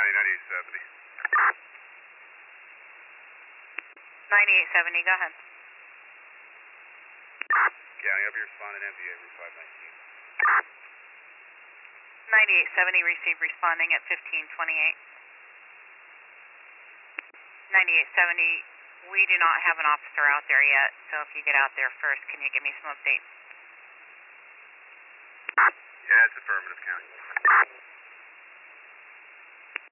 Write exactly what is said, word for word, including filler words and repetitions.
County, ninety-eight seventy. ninety-eight seventy, go ahead. County, I'll be responding M V A Route five nineteen. ninety-eight seventy, received responding at fifteen twenty-eight. ninety-eight seventy, we do not have an officer out there yet, so if you get out there first, can you give me some updates? Yeah, it's affirmative, County.